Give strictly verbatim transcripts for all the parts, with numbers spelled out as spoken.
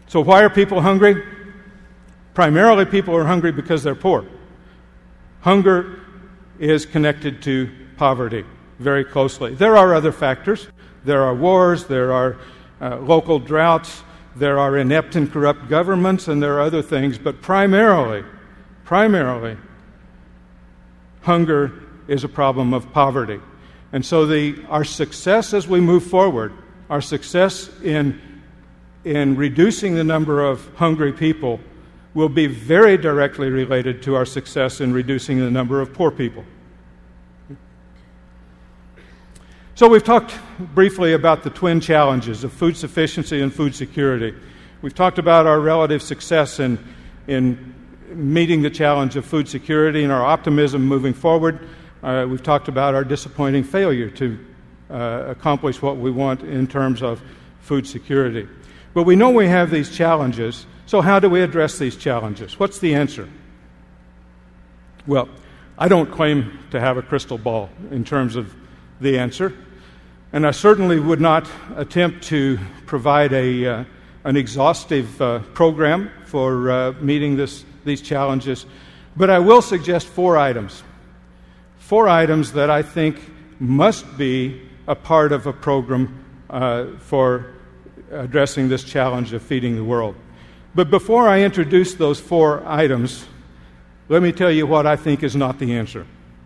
So why are people hungry? Primarily, people are hungry because they're poor. Hunger is connected to poverty very closely. There are other factors. There are wars, there are uh, local droughts, there are inept and corrupt governments, and there are other things. But primarily, primarily, hunger is a problem of poverty. And so the our success as we move forward, our success in, in reducing the number of hungry people will be very directly related to our success in reducing the number of poor people. So we've talked briefly about the twin challenges of food sufficiency and food security. We've talked about our relative success in, in meeting the challenge of food security and our optimism moving forward. Uh, we've talked about our disappointing failure to uh, accomplish what we want in terms of food security. But we know we have these challenges, so how do we address these challenges? What's the answer? Well, I don't claim to have a crystal ball in terms of the answer, and I certainly would not attempt to provide a uh, an exhaustive uh, program for uh, meeting this, these challenges, but I will suggest four items. Four items that I think must be a part of a program uh, for addressing this challenge of feeding the world. But before I introduce those four items, let me tell you what I think is not the answer.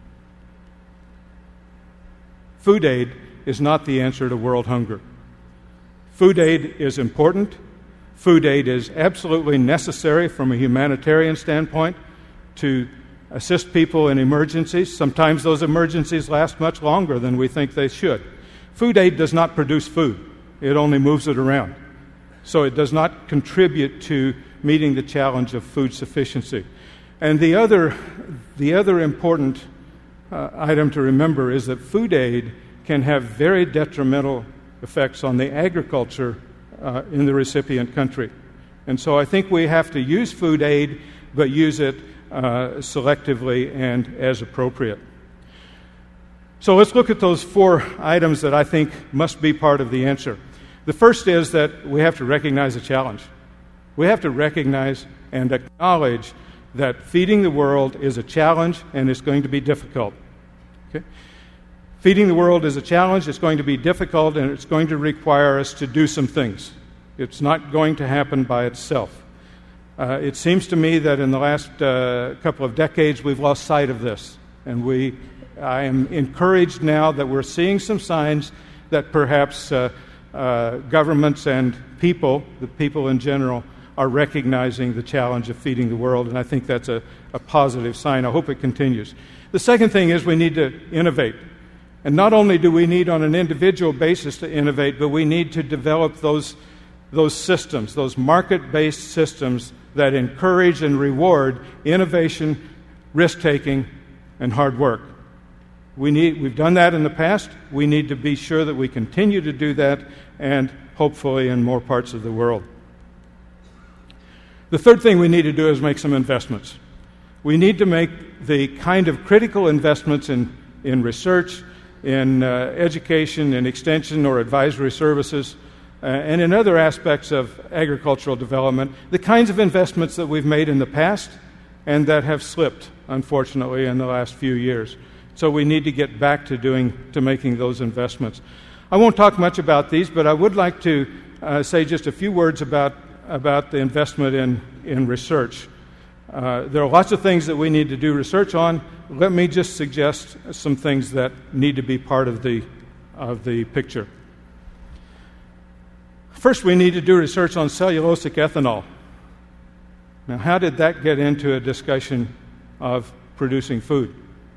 Food aid is not the answer to world hunger. Food aid is important. Food aid is absolutely necessary from a humanitarian standpoint to assist people in emergencies. Sometimes those emergencies last much longer than we think they should. Food aid does not produce food. It only moves it around. So it does not contribute to meeting the challenge of food sufficiency. And the other, the other important uh, item to remember is that food aid can have very detrimental effects on the agriculture uh, in the recipient country. And so I think we have to use food aid, but use it uh, selectively and as appropriate. So let's look at those four items that I think must be part of the answer. The first is that we have to recognize a challenge. We have to recognize and acknowledge that feeding the world is a challenge and it's going to be difficult. Okay? Feeding the world is a challenge, it's going to be difficult, and it's going to require us to do some things. It's not going to happen by itself. Uh, it seems to me that in the last uh, couple of decades we've lost sight of this, and we, I am encouraged now that we're seeing some signs that perhaps uh, uh, governments and people, the people in general, are recognizing the challenge of feeding the world, and I think that's a, a positive sign. I hope it continues. The second thing is we need to innovate. And not only do we need on an individual basis to innovate, but we need to develop those, those systems, those market-based systems that encourage and reward innovation, risk-taking, and hard work. We need, we've done that in the past. We need to be sure that we continue to do that, and hopefully in more parts of the world. The third thing we need to do is make some investments. We need to make the kind of critical investments in, in research, in uh, education, in extension or advisory services, uh, and in other aspects of agricultural development, the kinds of investments that we've made in the past and that have slipped, unfortunately, in the last few years. So we need to get back to doing, to making those investments. I won't talk much about these, but I would like to uh, say just a few words about, about the investment in, in research. Uh, there are lots of things that we need to do research on. Let me just suggest some things that need to be part of the, of the picture. First, we need to do research on cellulosic ethanol. Now, how did that get into a discussion of producing food?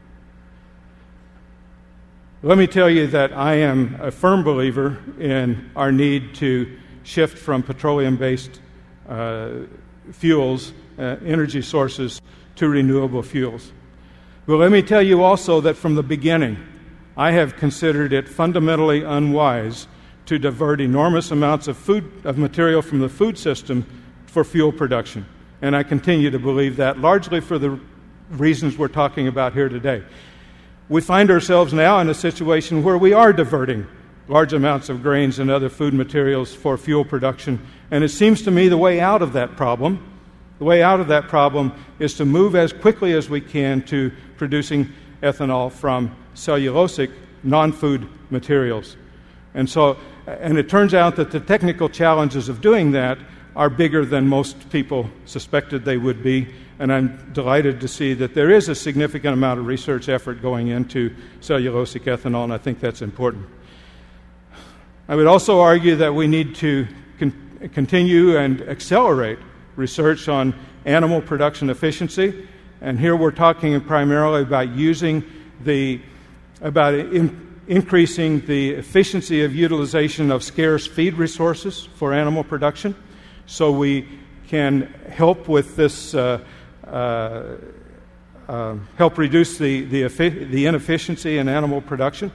Let me tell you that I am a firm believer in our need to shift from petroleum-based uh, fuels, uh, energy sources, to renewable fuels. But let me tell you also that from the beginning, I have considered it fundamentally unwise to divert enormous amounts of food, of material from the food system for fuel production. And I continue to believe that, largely for the reasons we're talking about here today. We find ourselves now in a situation where we are diverting large amounts of grains and other food materials for fuel production. And it seems to me the way out of that problem, the way out of that problem is to move as quickly as we can to producing ethanol from cellulosic, non-food materials. And so, and it turns out that the technical challenges of doing that are bigger than most people suspected they would be, and I'm delighted to see that there is a significant amount of research effort going into cellulosic ethanol, and I think that's important. I would also argue that we need to con- continue and accelerate research on animal production efficiency, and here we're talking primarily about using the, about in, increasing the efficiency of utilization of scarce feed resources for animal production, so we can help with this, uh, uh, uh, help reduce the, the, effi- the inefficiency in animal production.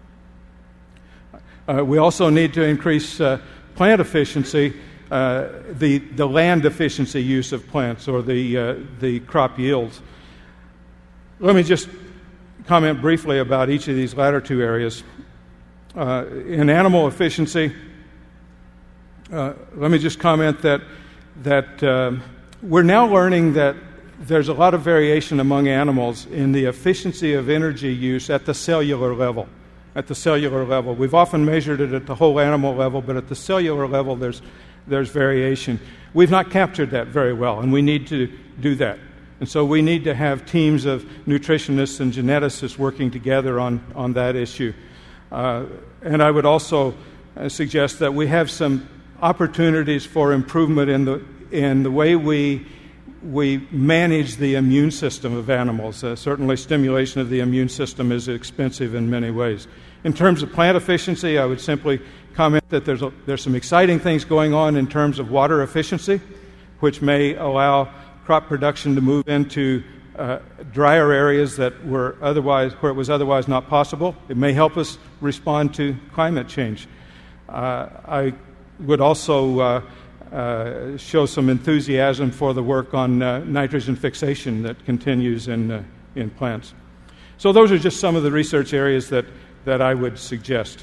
Uh, we also need to increase uh, plant efficiency, uh, the, the land efficiency use of plants, or the, uh, the crop yields. Let me just comment briefly about each of these latter two areas. Uh, in animal efficiency, Uh, let me just comment that that uh, we're now learning that there's a lot of variation among animals in the efficiency of energy use at the cellular level. At the cellular level, we've often measured it at the whole animal level, but at the cellular level, there's there's variation. We've not captured that very well, and we need to do that. And so we need to have teams of nutritionists and geneticists working together on on that issue. Uh, and I would also uh, suggest that we have some opportunities for improvement in the in the way we we manage the immune system of animals. Uh, certainly, stimulation of the immune system is expensive in many ways. In terms of plant efficiency, I would simply comment that there's a, there's some exciting things going on in terms of water efficiency, which may allow crop production to move into uh, drier areas that were otherwise where it was otherwise not possible. It may help us respond to climate change. Uh, I would also uh, uh, show some enthusiasm for the work on uh, nitrogen fixation that continues in uh, in plants. So those are just some of the research areas that, that I would suggest.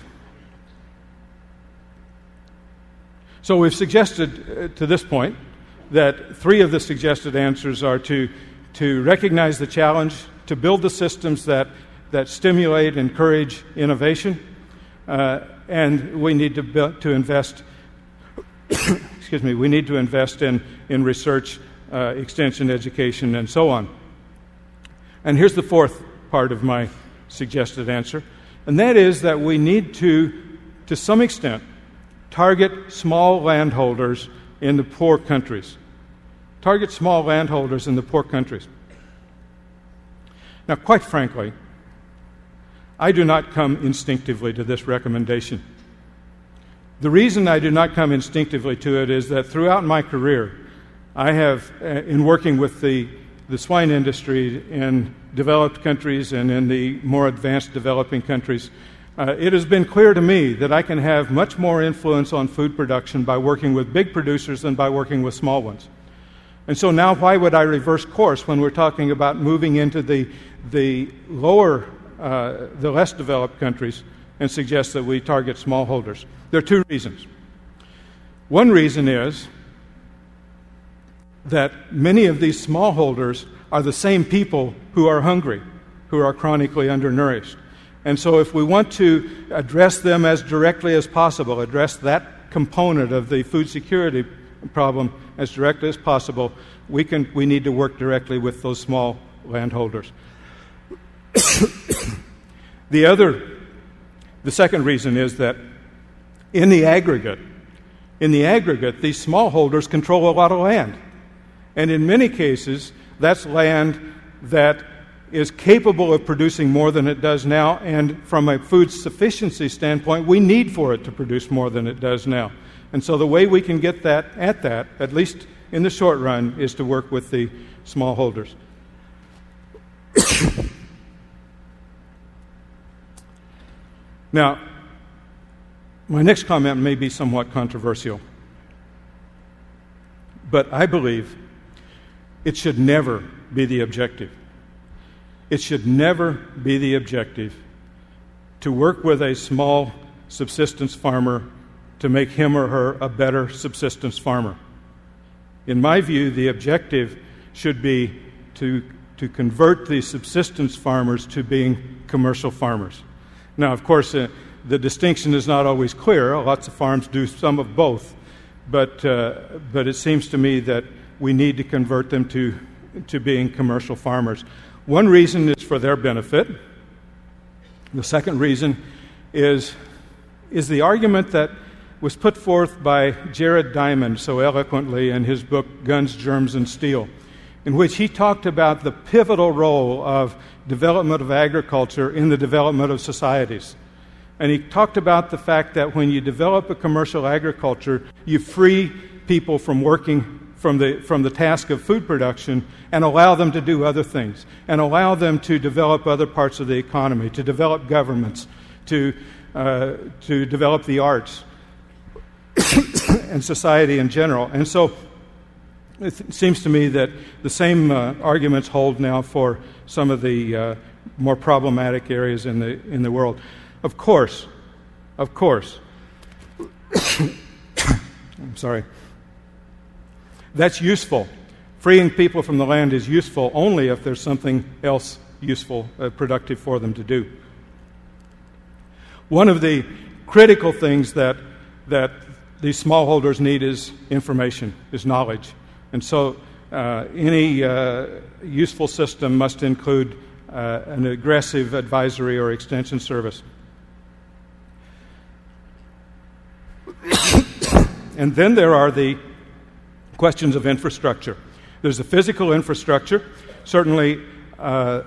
So we've suggested uh, to this point that three of the suggested answers are to to recognize the challenge, to build the systems that, that stimulate, encourage innovation, uh, and we need to build, to invest excuse me, we need to invest in, in research, uh, extension, education, and so on. And here's the fourth part of my suggested answer, and that is that we need to, to some extent, target small landholders in the poor countries. Target small landholders in the poor countries. Now, quite frankly, I do not come instinctively to this recommendation. The reason I do not come instinctively to it is that throughout my career, I have, uh, in working with the, the swine industry in developed countries and in the more advanced developing countries, uh, it has been clear to me that I can have much more influence on food production by working with big producers than by working with small ones. And so now why would I reverse course when we're talking about moving into the, the lower, uh, the less developed countries and suggest that we target smallholders? There are two reasons. One reason is that many of these smallholders are the same people who are hungry, who are chronically undernourished. And so if we want to address them as directly as possible, address that component of the food security problem as directly as possible, we can we need to work directly with those small landholders. The other, the second reason is that in the aggregate, in the aggregate, these smallholders control a lot of land. And in many cases, that's land that is capable of producing more than it does now, and from a food sufficiency standpoint, we need for it to produce more than it does now. And so the way we can get that at that, at least in the short run, is to work with the smallholders. Now, my next comment may be somewhat controversial, but I believe it should never be the objective. It should never be the objective to work with a small subsistence farmer to make him or her a better subsistence farmer. In my view, the objective should be to, to convert the subsistence farmers to being commercial farmers. Now, of course, uh, the distinction is not always clear. Lots of farms do some of both, but, uh, but it seems to me that we need to convert them to, to being commercial farmers. One reason is for their benefit. The second reason is, is the argument that was put forth by Jared Diamond so eloquently in his book, Guns, Germs, and Steel, in which he talked about the pivotal role of development of agriculture in the development of societies. And he talked about the fact that when you develop a commercial agriculture, you free people from working from the, from the task of food production and allow them to do other things, and allow them to develop other parts of the economy, to develop governments, to, uh, to develop the arts, and society in general. And so it seems to me that the same uh, arguments hold now for some of the uh, more problematic areas in the in the world. Of course, of course, I'm sorry, that's useful. Freeing people from the land is useful only if there's something else useful, uh, productive for them to do. One of the critical things that that these smallholders need is information, is knowledge. And so uh, any uh, useful system must include uh, an aggressive advisory or extension service. And then there are the questions of infrastructure. There's the physical infrastructure. Certainly uh,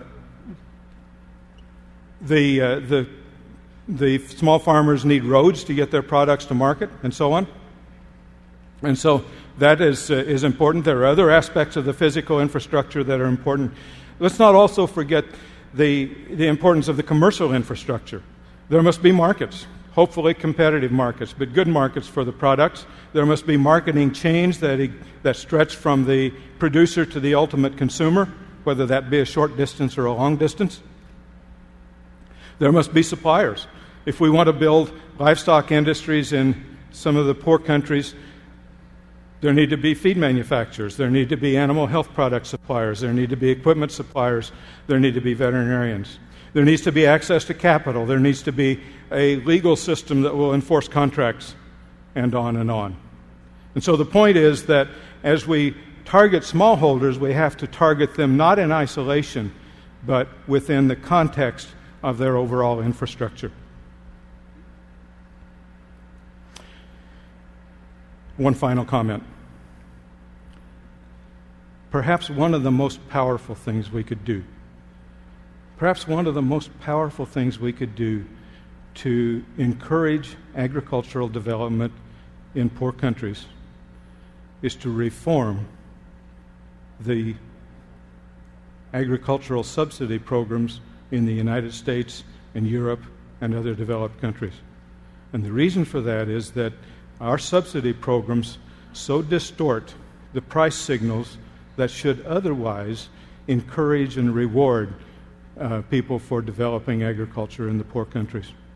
the uh, the The small farmers need roads to get their products to market, and so on. And so that is, uh, is important. There are other aspects of the physical infrastructure that are important. Let's not also forget the, the importance of the commercial infrastructure. There must be markets, hopefully competitive markets, but good markets for the products. There must be marketing chains that, that stretch from the producer to the ultimate consumer, whether that be a short distance or a long distance. There must be suppliers. If we want to build livestock industries in some of the poor countries, there need to be feed manufacturers. There need to be animal health product suppliers. There need to be equipment suppliers. There need to be veterinarians. There needs to be access to capital. There needs to be a legal system that will enforce contracts, and on and on. And so the point is that as we target smallholders, we have to target them not in isolation, but within the context of their overall infrastructure. One final comment. Perhaps one of the most powerful things we could do, perhaps one of the most powerful things we could do to encourage agricultural development in poor countries is to reform the agricultural subsidy programs in the United States and Europe and other developed countries. And the reason for that is that our subsidy programs so distort the price signals that should otherwise encourage and reward uh, people for developing agriculture in the poor countries.